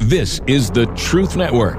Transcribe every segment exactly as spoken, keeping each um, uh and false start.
This is the Truth Network.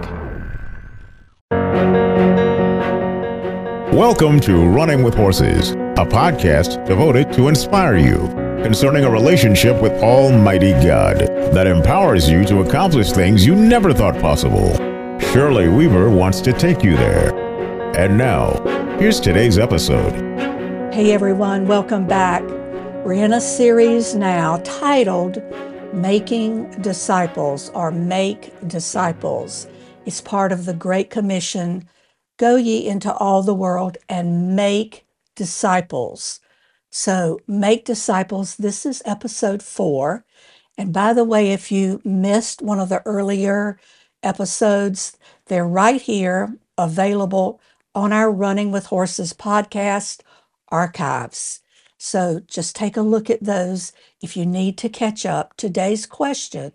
Welcome to Running with Horses, a podcast devoted to inspire you concerning a relationship with Almighty God that empowers you to accomplish things you never thought possible. Shirley Weaver wants to take you there. And now, here's today's episode. Hey everyone, welcome back. We're in a series now titled Making Disciples or Make Disciples. It's part of the Great Commission. Go ye into all the world and make disciples. So make disciples. This is episode four. And by the way, if you missed one of the earlier episodes, they're right here available on our Running with Horses podcast archives. So just take a look at those if you need to catch up. Today's question: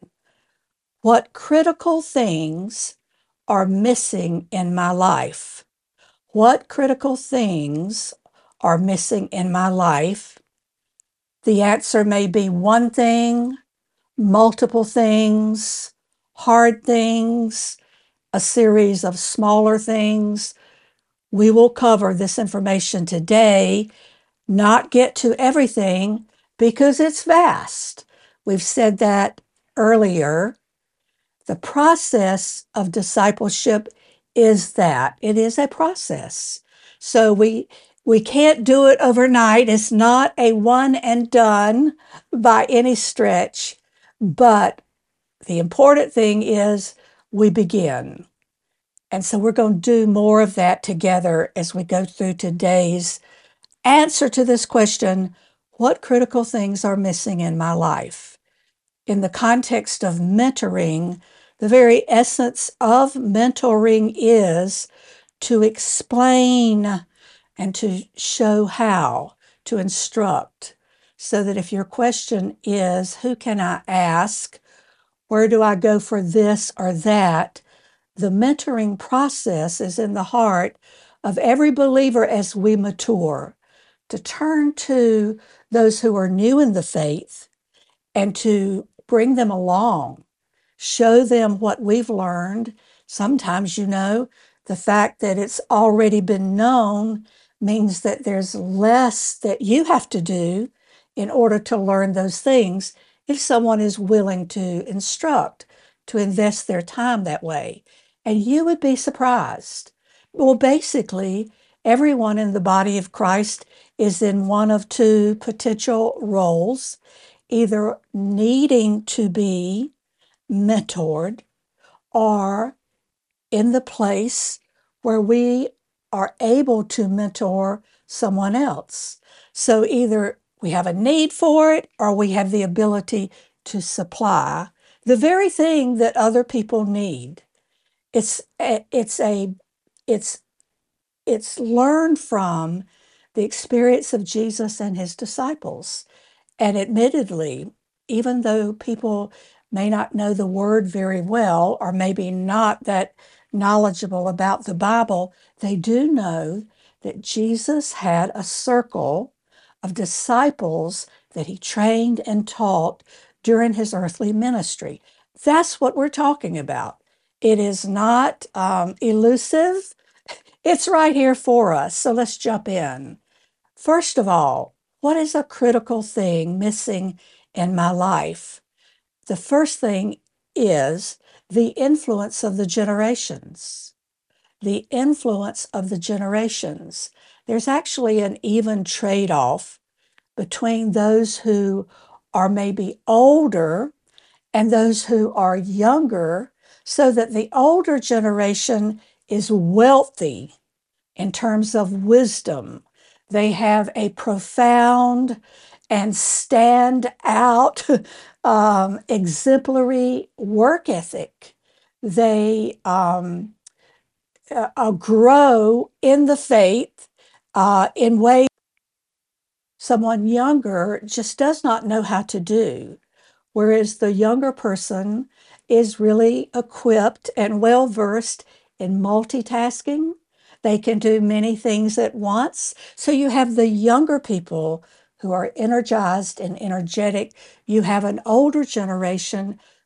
what critical things are missing in my life? What critical things are missing in my life? The answer may be one thing, multiple things, hard things, a series of smaller things. We will cover this information today, not get to everything because it's vast. We've said that earlier. The process of discipleship is that it is a process. So we we can't do it overnight. It's not a one and done by any stretch, but the important thing is we begin. And so we're going to do more of that together as we go through today's answer to this question: what critical things are missing in my life? In the context of mentoring, the very essence of mentoring is to explain and to show how, to instruct, so that if your question is, who can I ask? Where do I go for this or that? The mentoring process is in the heart of every believer as we mature, to turn to those who are new in the faith and to bring them along, show them what we've learned. Sometimes, you know, the fact that it's already been known means that there's less that you have to do in order to learn those things if someone is willing to instruct, to invest their time that way. And you would be surprised. Well, basically, everyone in the body of Christ is in one of two potential roles, either needing to be mentored or in the place where we are able to mentor someone else. So either we have a need for it or we have the ability to supply the very thing that other people need. It's a, it's a it's it's learned from the experience of Jesus and his disciples. And admittedly, even though people may not know the word very well or maybe not that knowledgeable about the Bible, they do know that Jesus had a circle of disciples that he trained and taught during his earthly ministry. That's what we're talking about. It is not um, elusive. It's right here for us. So let's jump in. First of all, what is a critical thing missing in my life? The first thing is the influence of the generations. The influence of the generations. There's actually an even trade-off between those who are maybe older and those who are younger, so that the older generation is wealthy in terms of wisdom. They have a profound and stand out um, exemplary work ethic. They um, uh, grow in the faith uh, in ways someone younger just does not know how to do. Whereas the younger person is really equipped and well-versed in multitasking. They can do many things at once. So you have the younger people who are energized and energetic. You have an older generation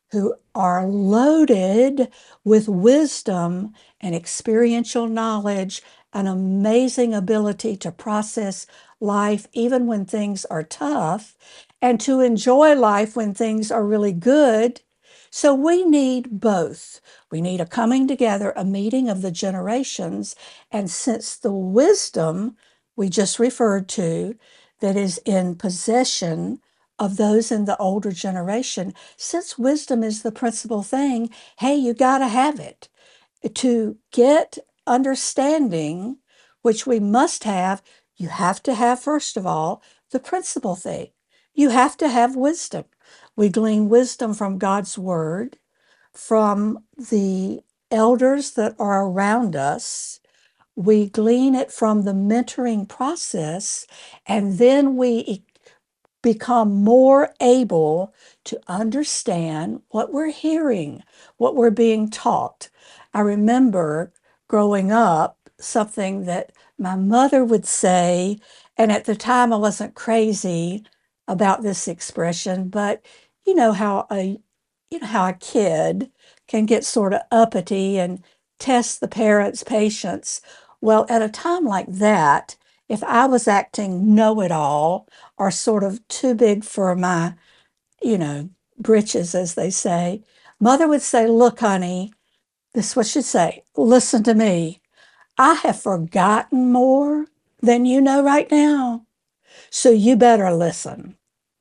who are loaded with wisdom and experiential knowledge, an amazing ability to process life even when things are tough, and to enjoy life when things are really good. So we need both. We need a coming together, a meeting of the generations. And since the wisdom we just referred to that is in possession of those in the older generation, since wisdom is the principal thing, hey, you got to have it. To get understanding, which we must have, you have to have, first of all, the principal thing. You have to have wisdom. We glean wisdom from God's word, from the elders that are around us. We glean it from the mentoring process, and then we become more able to understand what we're hearing, what we're being taught. I remember growing up, something that my mother would say, and at the time I wasn't crazy about this expression, but you know how a you know how a kid can get sort of uppity and test the parents' patience. Well, at a time like that, if I was acting know-it-all or sort of too big for my, you know, britches, as they say, mother would say, look, honey, this is what she'd say, listen to me. I have forgotten more than you know right now, so you better listen.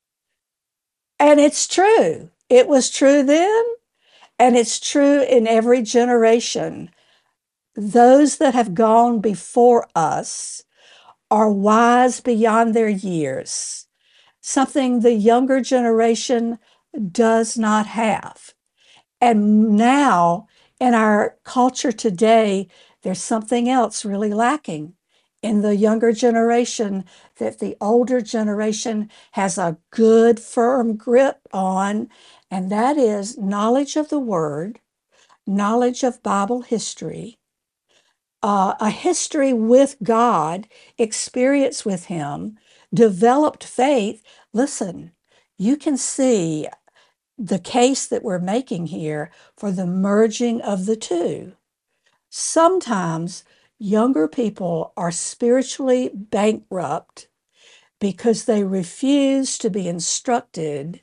And it's true. It was true then, and it's true in every generation. Those that have gone before us are wise beyond their years, something the younger generation does not have. And now, in our culture today, there's something else really lacking in the younger generation that the older generation has a good, firm grip on, and that is knowledge of the Word, knowledge of Bible history, uh, a history with God, experience with Him, developed faith. Listen, you can see the case that we're making here for the merging of the two. Sometimes younger people are spiritually bankrupt because they refuse to be instructed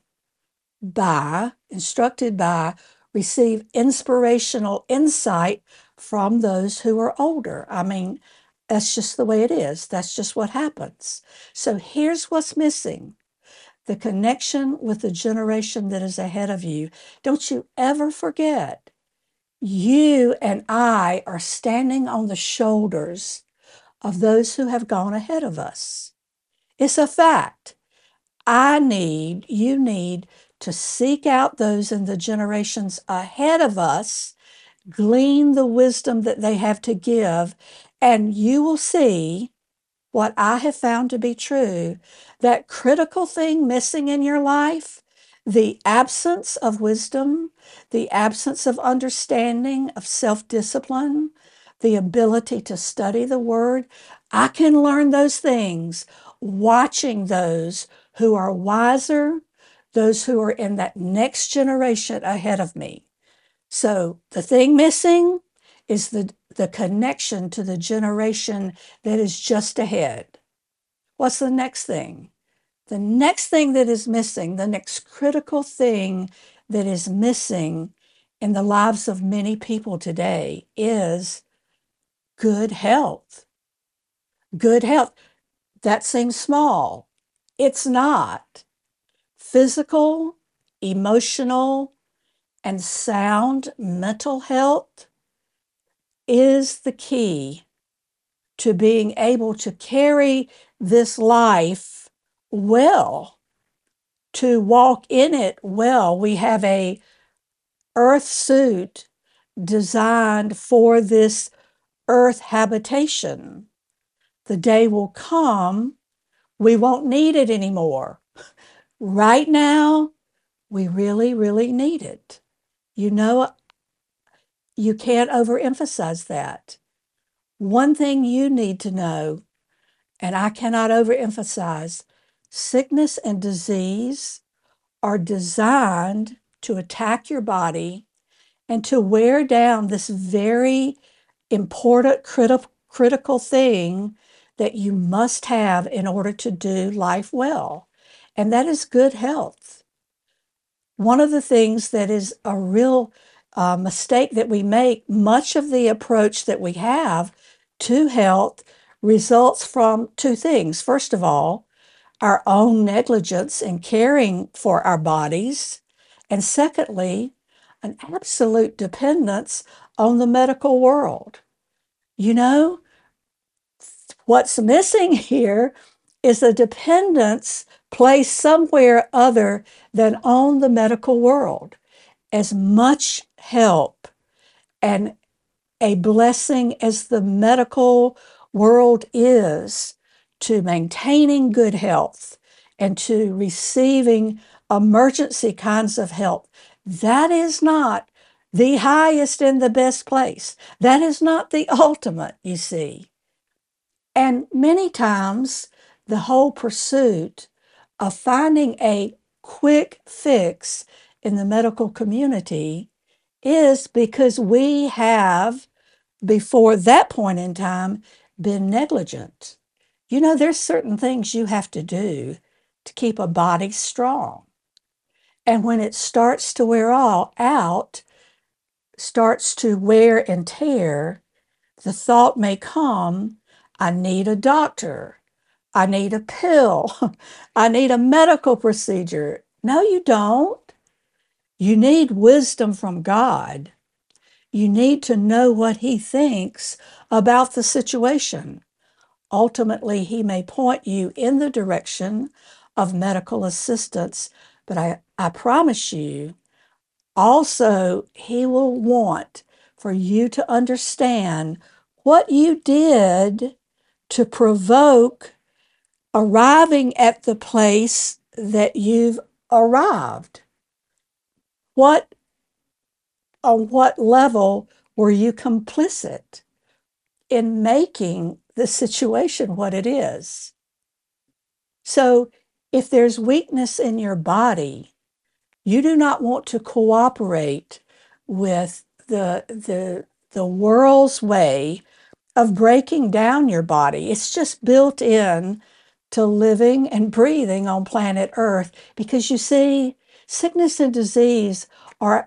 by, instructed by, receive inspirational insight from those who are older. I mean, that's just the way it is. That's just what happens. So here's what's missing: the connection with the generation that is ahead of you. Don't you ever forget, you and I are standing on the shoulders of those who have gone ahead of us. It's a fact. I need, you need to seek out those in the generations ahead of us, glean the wisdom that they have to give, and you will see what I have found to be true. That critical thing missing in your life, the absence of wisdom, the absence of understanding, of self-discipline, the ability to study the Word, I can learn those things watching those who are wiser, those who are in that next generation ahead of me. So the thing missing is the, the connection to the generation that is just ahead. What's the next thing? The next thing that is missing, the next critical thing that is missing in the lives of many people today is good health. Good health. That seems small. It's not. Physical, emotional, and sound mental health is the key to being able to carry this life well, to walk in it well. We have a earth suit designed for this earth habitation. The day will come, we won't need it anymore. Right now, we really, really need it. You know, you can't overemphasize that. One thing you need to know, and I cannot overemphasize, sickness and disease are designed to attack your body and to wear down this very important, criti- critical thing that you must have in order to do life well, and that is good health. One of the things that is a real uh, mistake that we make, much of the approach that we have to health results from two things. First of all, our own negligence in caring for our bodies, and secondly, an absolute dependence on the medical world. You know, what's missing here is a dependence placed somewhere other than on the medical world. As much help and a blessing as the medical world is to maintaining good health and to receiving emergency kinds of help, that is not the highest and the best place. That is not the ultimate, you see. And many times, the whole pursuit of finding a quick fix in the medical community is because we have, before that point in time, been negligent. You know, there's certain things you have to do to keep a body strong. And when it starts to wear all out, starts to wear and tear, the thought may come, I need a doctor. I need a pill. I need a medical procedure. No, you don't. You need wisdom from God. You need to know what He thinks about the situation. Ultimately, He may point you in the direction of medical assistance, but I, I promise you, also, He will want for you to understand what you did to provoke arriving at the place that you've arrived. What, on what level were you complicit in making the situation what it is? So if there's weakness in your body, you do not want to cooperate with the, the, the world's way of breaking down your body. It's just built in to living and breathing on planet Earth, because you see, sickness and disease are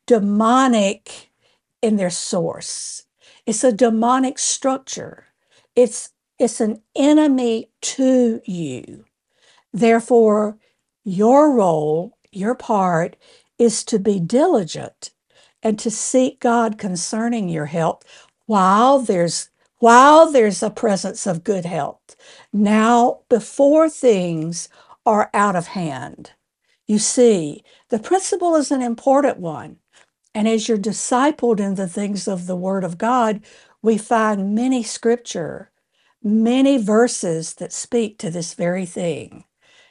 demonic in their source. It's a demonic structure. It's, it's an enemy to you. Therefore, your role, your part, is to be diligent and to seek God concerning your health while there's while there's a presence of good health. Now, before things are out of hand. You see, the principle is an important one. And as you're discipled in the things of the Word of God, we find many scripture, many verses that speak to this very thing.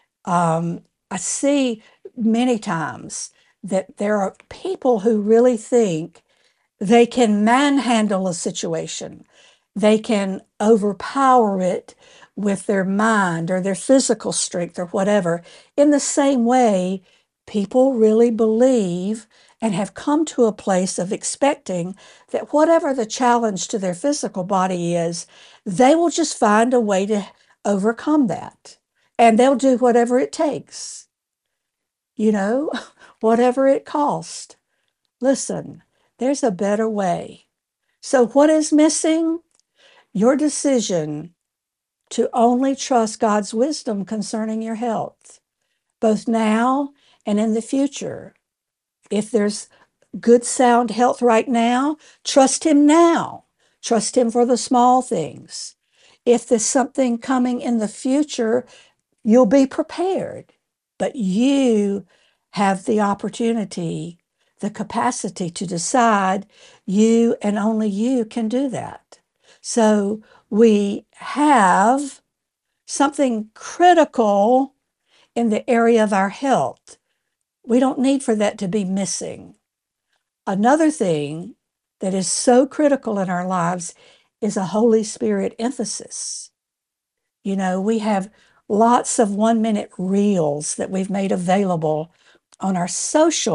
Um, I see many times that there are people who really think they can manhandle a situation. They can overpower it with their mind or their physical strength or whatever. In the same way, people really believe and have come to a place of expecting that whatever the challenge to their physical body is, they will just find a way to overcome that. And they'll do whatever it takes, you know, whatever it costs. Listen, there's a better way. So what is missing? Your decision to only trust God's wisdom concerning your health, both now and in the future. If there's good, sound health right now, trust Him now. Trust Him for the small things. If there's something coming in the future, you'll be prepared. But you have the opportunity, the capacity to decide. You and only you can do that. So we have something critical in the area of our health. We don't need for that to be missing. Another thing that is so critical in our lives is a Holy Spirit emphasis. You know, we have lots of one-minute reels that we've made available on our social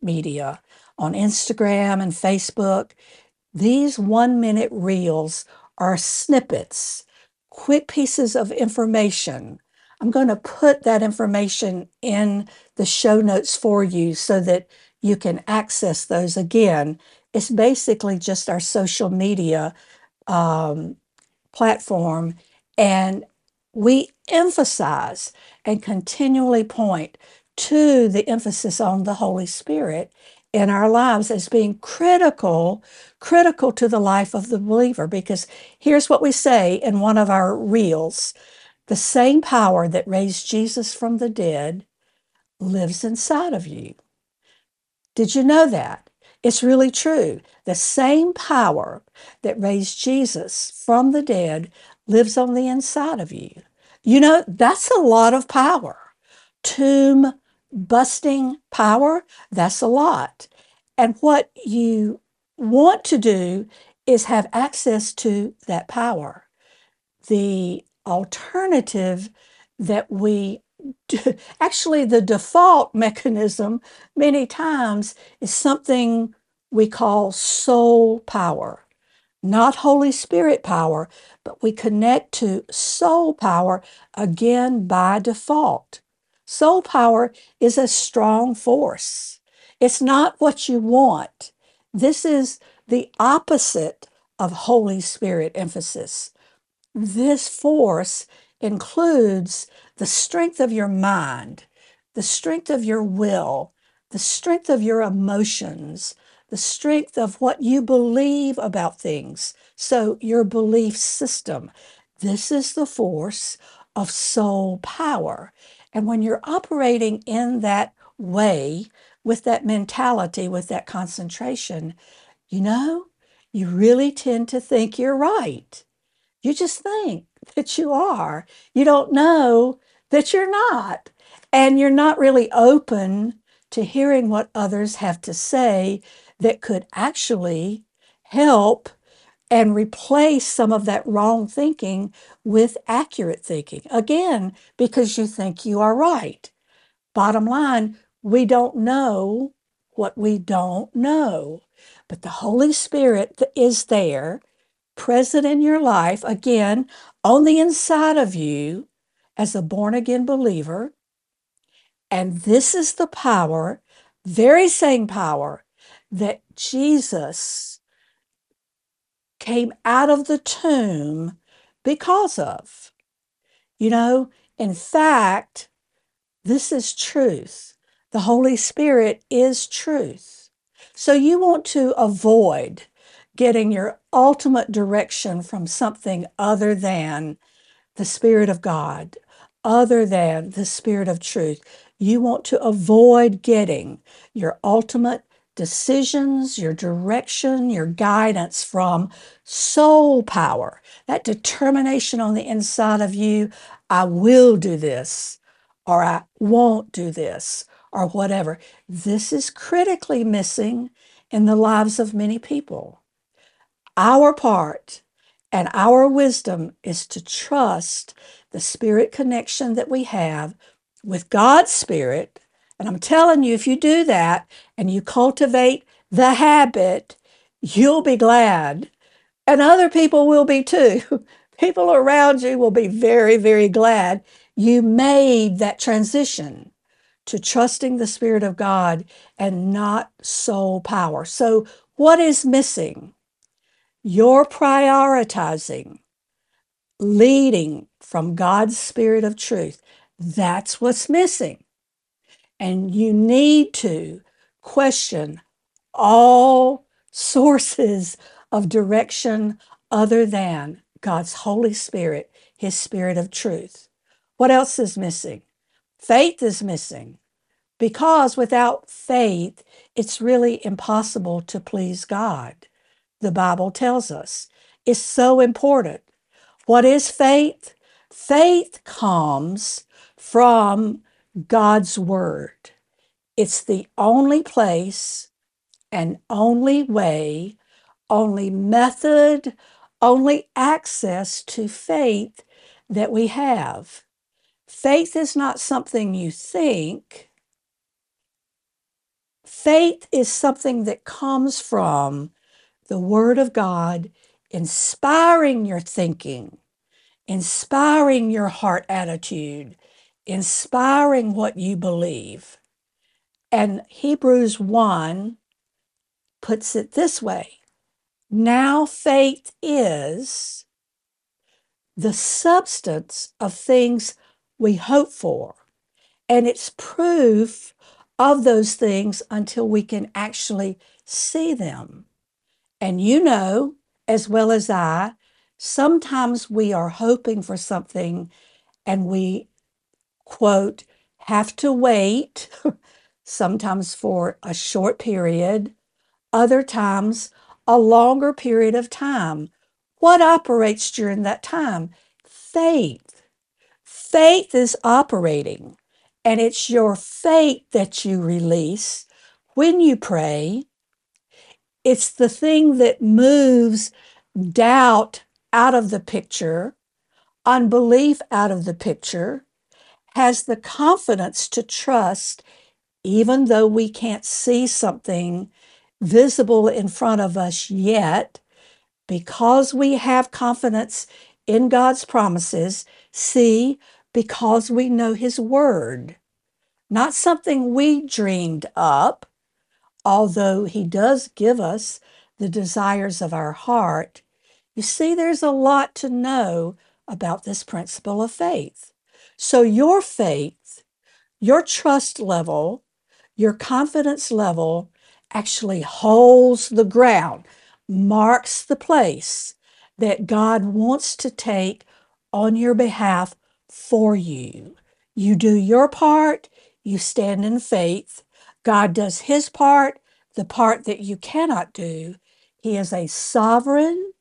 media, on Instagram and Facebook. These one-minute reels are snippets, quick pieces of information. I'm going to put that information in the show notes for you so that you can access those. Again, it's basically just our social media um, platform, and we emphasize and continually point to the emphasis on the Holy Spirit in our lives as being critical, critical to the life of the believer. Because here's what we say in one of our reels: the same power that raised Jesus from the dead lives inside of you. Did you know that? It's really true. The same power that raised Jesus from the dead lives on the inside of you. You know, that's a lot of power. Tomb busting power, that's a lot. And what you want to do is have access to that power. The alternative that we do, actually, the default mechanism many times is something we call soul power, not Holy Spirit power, but we connect to soul power again by default. Soul power is a strong force. It's not what you want. This is the opposite of Holy Spirit emphasis. This force includes the strength of your mind, the strength of your will, the strength of your emotions, the strength of what you believe about things. So, your belief system. This is the force of soul power. And when you're operating in that way, with that mentality, with that concentration, you know, you really tend to think you're right. You just think that you are. You don't know that you're not. And you're not really open to hearing what others have to say that could actually help and replace some of that wrong thinking with accurate thinking. Again, because you think you are right. Bottom line, we don't know what we don't know. But the Holy Spirit is there, present in your life, again, on the inside of you as a born-again believer. And this is the power, very same power, that Jesus came out of the tomb because of. You know, in fact, this is truth. The Holy Spirit is truth. So you want to avoid getting your ultimate direction from something other than the Spirit of God, other than the Spirit of truth. You want to avoid getting your ultimate decisions, your direction, your guidance from soul power, that determination on the inside of you: I will do this, or I won't do this, or whatever. This is critically missing in the lives of many people. Our part and our wisdom is to trust the spirit connection that we have with God's Spirit. And I'm telling you, if you do that and you cultivate the habit, you'll be glad. And other people will be too. People around you will be very, very glad you made that transition to trusting the Spirit of God and not soul power. So, what is missing? You're prioritizing leading from God's Spirit of truth. That's what's missing. And you need to question all sources of direction other than God's Holy Spirit, His Spirit of truth. What else is missing? Faith is missing, because without faith, it's really impossible to please God. The Bible tells us it's so important. What is faith? Faith comes from God's Word. It's the only place and only way, only method, only access to faith that we have. Faith is not something you think. Faith is something that comes from the Word of God inspiring your thinking, inspiring your heart attitude, inspiring what you believe. And Hebrews one puts it this way: now faith is the substance of things we hope for, and it's proof of those things until we can actually see them. And you know, as well as I, sometimes we are hoping for something and we, quote, have to wait, sometimes for a short period, other times a longer period of time. What operates during that time? Faith. Faith is operating, and it's your faith that you release when you pray. It's the thing that moves doubt out of the picture, unbelief out of the picture, has the confidence to trust, even though we can't see something visible in front of us yet, because we have confidence in God's promises. See, because we know His Word, not something we dreamed up, although He does give us the desires of our heart. You see, there's a lot to know about this principle of faith. So your faith, your trust level, your confidence level actually holds the ground, marks the place that God wants to take on your behalf for you. You do your part, you stand in faith. God does His part, the part that you cannot do. He is a sovereign,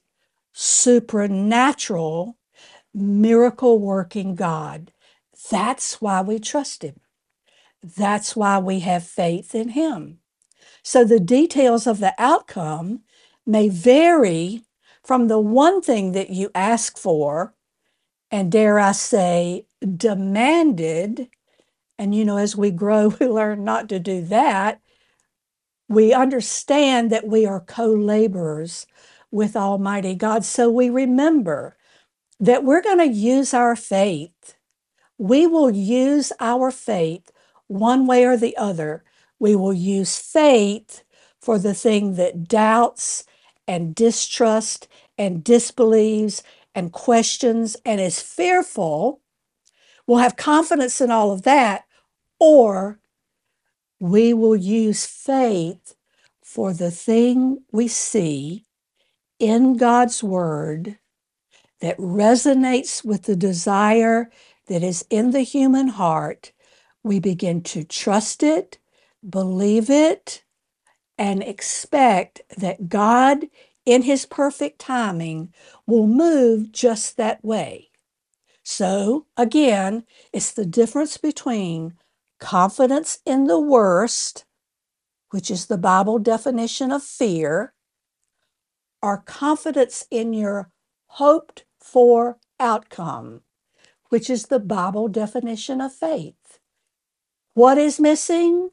supernatural, miracle-working God. That's why we trust Him. That's why we have faith in Him. So the details of the outcome may vary from the one thing that you ask for, and dare I say, demanded. And you know, as we grow, we learn not to do that. We understand that we are co-laborers with Almighty God. So we remember that we're going to use our faith. We will use our faith one way or the other. We will use faith for the thing that doubts and distrusts and disbelieves and questions and is fearful. We'll have confidence in all of that, or we will use faith for the thing we see in God's Word that resonates with the desire that is in the human heart. We begin to trust it, believe it, and expect that God, in His perfect timing, will move just that way. So, again, it's the difference between confidence in the worst, which is the Bible definition of fear, or confidence in your hoped for outcome, which is the Bible definition of faith. What is missing?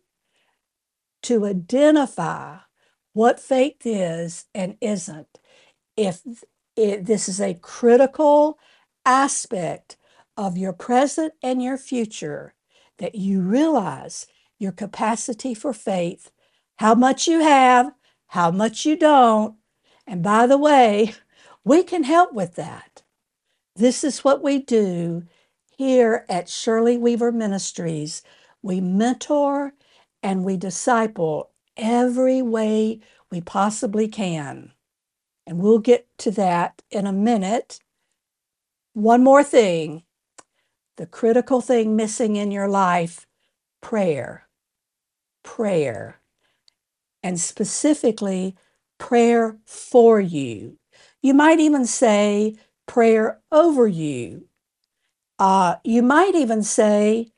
To identify what faith is and isn't. If it, this is a critical aspect of your present and your future, that you realize your capacity for faith, how much you have, how much you don't. And by the way, we can help with that. This is what we do here at Shirley Weaver Ministries. We mentor and we disciple every way we possibly can. And we'll get to that in a minute. One more thing, the critical thing missing in your life: prayer. Prayer. And specifically, prayer for you. You might even say prayer over you. Uh, you might even say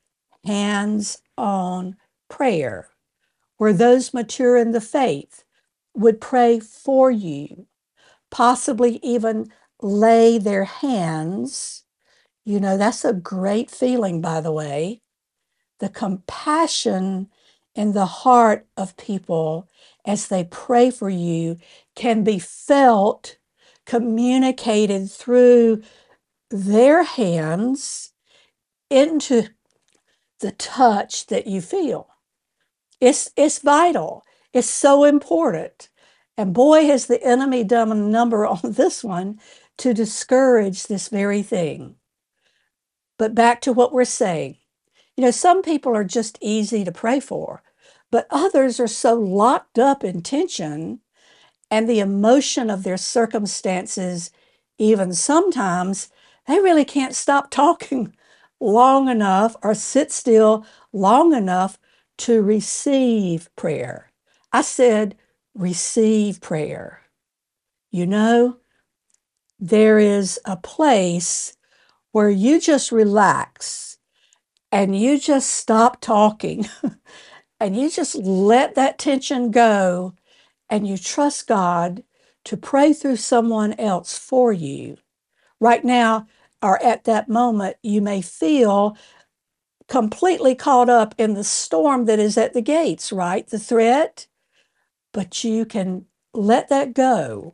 hands-on prayer, where those mature in the faith would pray for you, possibly even lay their hands. You know, that's a great feeling, by the way. The compassion in the heart of people as they pray for you can be felt, communicated through their hands into the touch that you feel. It's, it's vital. It's so important. And boy, has the enemy done a number on this one to discourage this very thing. But back to what we're saying. You know, some people are just easy to pray for, but others are so locked up in tension and the emotion of their circumstances, even sometimes, they really can't stop talking long enough or sit still long enough to receive prayer. I said, receive prayer. You know, there is a place where you just relax and you just stop talking and you just let that tension go and you trust God to pray through someone else for you. Right now, or at that moment, you may feel completely caught up in the storm that is at the gates, right? The threat, but you can let that go.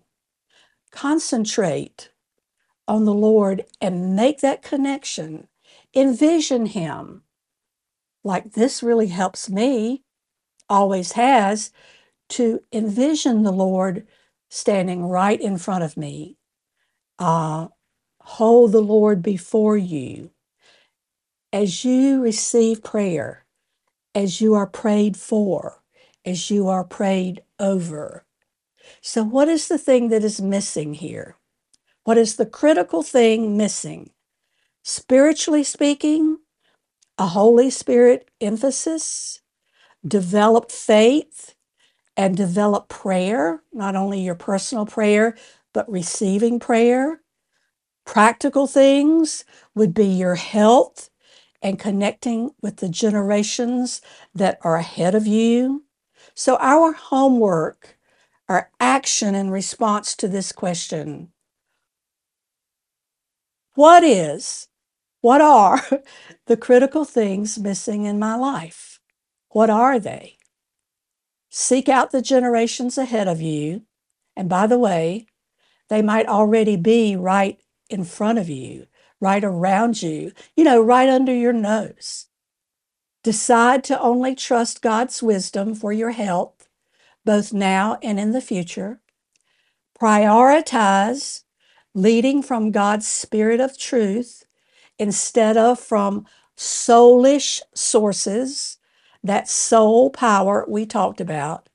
Concentrate on the Lord and make that connection. Envision Him. Like this really helps me, always has, to envision the Lord standing right in front of me. Uh, hold the Lord before you. As you receive prayer, as you are prayed for, as you are prayed over. So what is the thing that is missing here? What is the critical thing missing? Spiritually speaking, a Holy Spirit emphasis, developed faith, and develop prayer, not only your personal prayer, but receiving prayer. Practical things would be your health and connecting with the generations that are ahead of you. So our homework, our action in response to this question, what is, what are the critical things missing in my life? What are they? Seek out the generations ahead of you. And by the way, they might already be right in front of you, right around you, you know, right under your nose. Decide to only trust God's wisdom for your health, both now and in the future. Prioritize leading from God's Spirit of truth instead of from soulish sources, that soul power we talked about.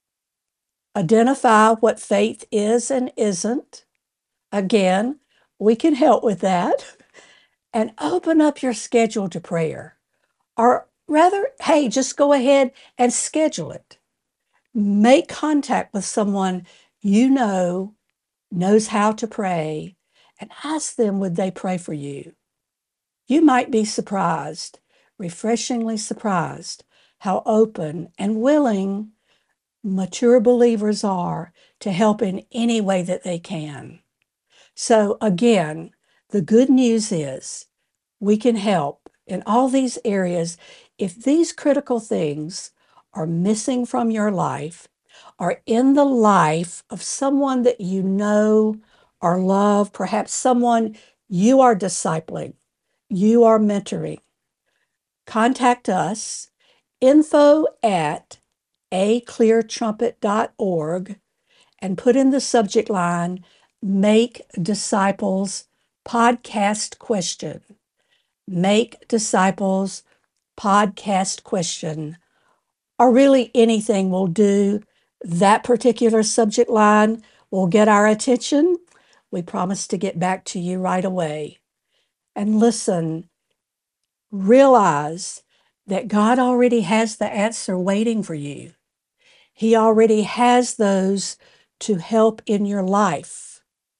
Identify what faith is and isn't. Again, we can help with that. And open up your schedule to prayer. Or rather, hey, just go ahead and schedule it. Make contact with someone you know knows how to pray and ask them, would they pray for you? You might be surprised, refreshingly surprised, how open and willing mature believers are to help in any way that they can. So again, the good news is we can help in all these areas. If these critical things are missing from your life, or in the life of someone that you know or love, perhaps someone you are discipling, you are mentoring, contact us, info at a clear trumpet dot org, and put in the subject line, Make Disciples Podcast Question. Make Disciples Podcast Question. Or really anything will do. That particular subject line will get our attention. We promise to get back to you right away. And listen, realize that God already has the answer waiting for you. He already has those to help in your life.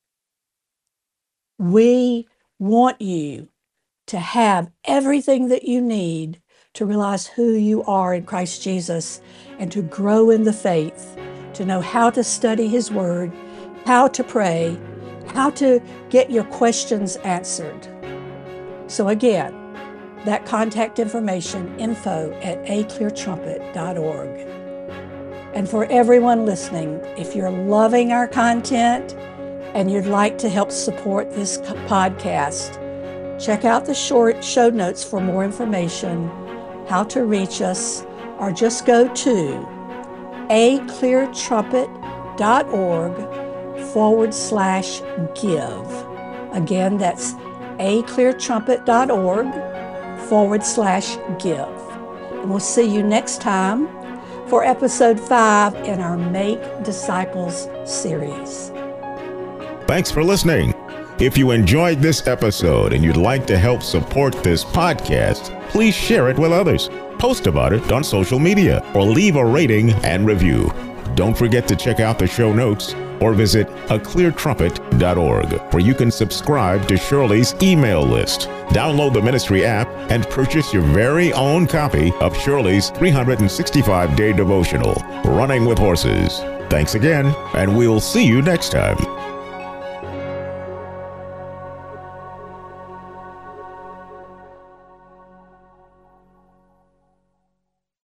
We want you to have everything that you need to realize who you are in Christ Jesus and to grow in the faith, to know how to study His Word, how to pray, how to get your questions answered. So again, that contact information, info at a clear trumpet dot org. And for everyone listening, if you're loving our content and you'd like to help support this podcast, check out the short show notes for more information, how to reach us, or just go to a clear trumpet dot org forward slash give. Again, that's a clear trumpet dot org forward slash give. And we'll see you next time for episode five in our Make Disciples series. Thanks for listening. If you enjoyed this episode and you'd like to help support this podcast, please share it with others. Post about it on social media or leave a rating and review. Don't forget to check out the show notes or visit a clear trumpet dot org, where you can subscribe to Shirley's email list, download the ministry app, and purchase your very own copy of Shirley's three hundred sixty-five day devotional, Running with Horses. Thanks again, and we'll see you next time.